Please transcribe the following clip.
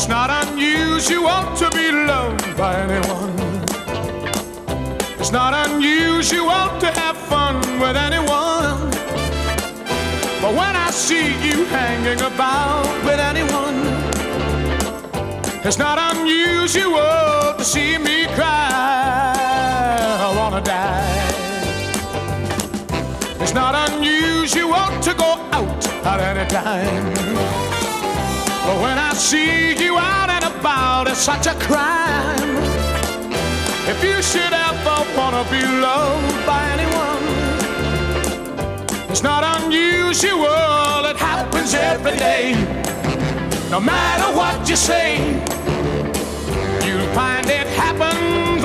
It's not unusual to be loved by anyone. It's not unusual to have fun with anyone. But when I see you hanging about with anyone, it's not unusual to see me cry. I wanna die. It's not unusual to go out at any time. But when I see you out and about, it's such a crime. If you should ever wanna be loved by anyone, it's not unusual, it happens every day. No matter what you say, you'll find it happens